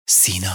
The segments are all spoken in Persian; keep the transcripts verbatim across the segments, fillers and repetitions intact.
سینا.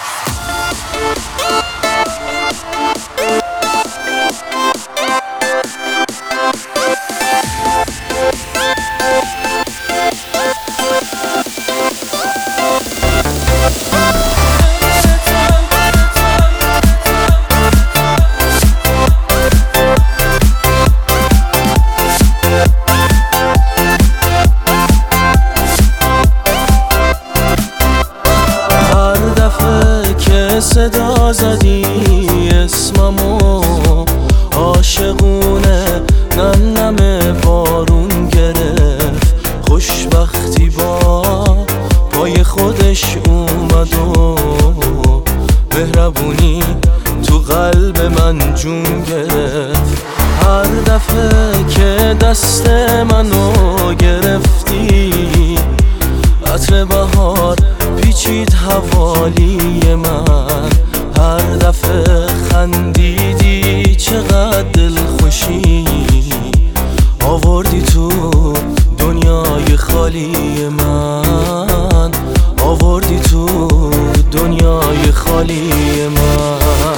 صدا زدی اسممو عاشقونه، نم نم بارون گرفت، خوشبختی با پای خودش اومد و مهربونی تو قلب من جون گرفت. هر دفعه که دست منو گرفتی، عطر بهار پیچید حوالی من. هر دفعه خندیدی چقدر دلخوشی آوردی تو دنیای خالی من، آوردی تو دنیای خالی من.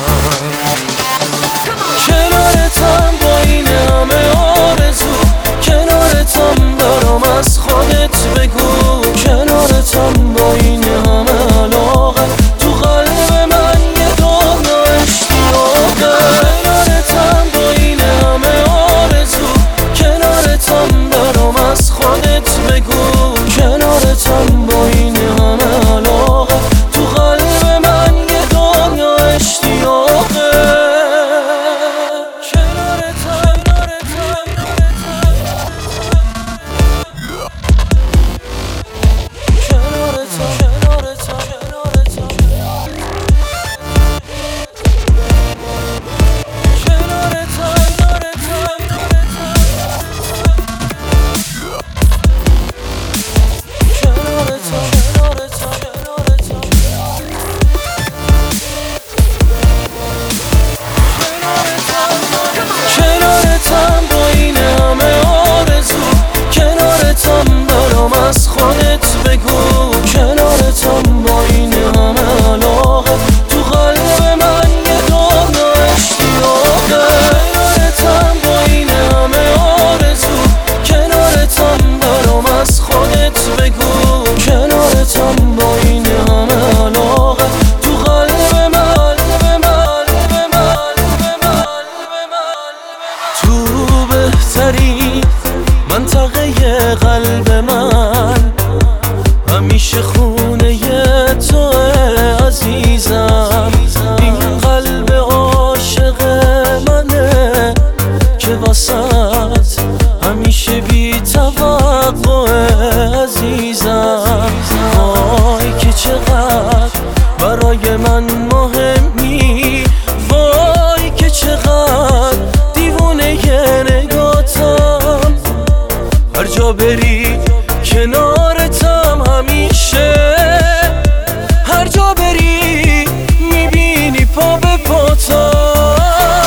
کنارتم با این همه آرزو، کنارتم دارم از خودت بگو، کنارتم با این همه علاقه، تو قلب من یه دنیا اشتیاقه. کنارتم با این همه آرزو، کنارتم دارم از خودت بگو، کنارتم با این همه علاقه، تو قلب من یه دنیا اشتیاقه. از خودت بگو، کنارتم با این همه علاقه، تو قلب من یه دنیا اشتیاقه. کنارتم با این همه آرزو، کنارتم دارم از خودت بگو، کنارتم با این همه علاقه، تو قلب من، قلب من، قلب من، تو بهتری منطقه قلب من، همیشه خونه تو عزیزم. این قلب عاشق منه که واسط همیشه بی توقع عزیزم. وای که چقدر برای من مهمی، وای که چقدر دیوونه نگاتم. هر جا بری کنارتم همیشه، هر جا بری میبینی پا به پاتم.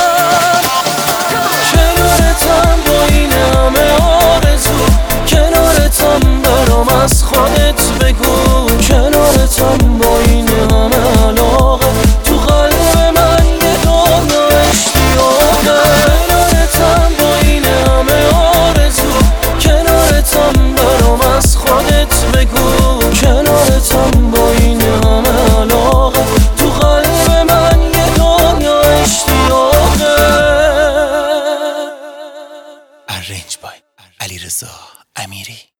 کنارتم با این همه آرزو، کنارتم دارم از خودت بگو، کنارتم با این همه علاقه، تو قلب من یه دنیا اشتیاقه. کنارتم با این همه آرزو، کنارتم دارم از خودت بگو، کنارتم با این همه علاقه، تو قلب من یه دنیا اشتیاقه. ارنج بای علیرضا امیری.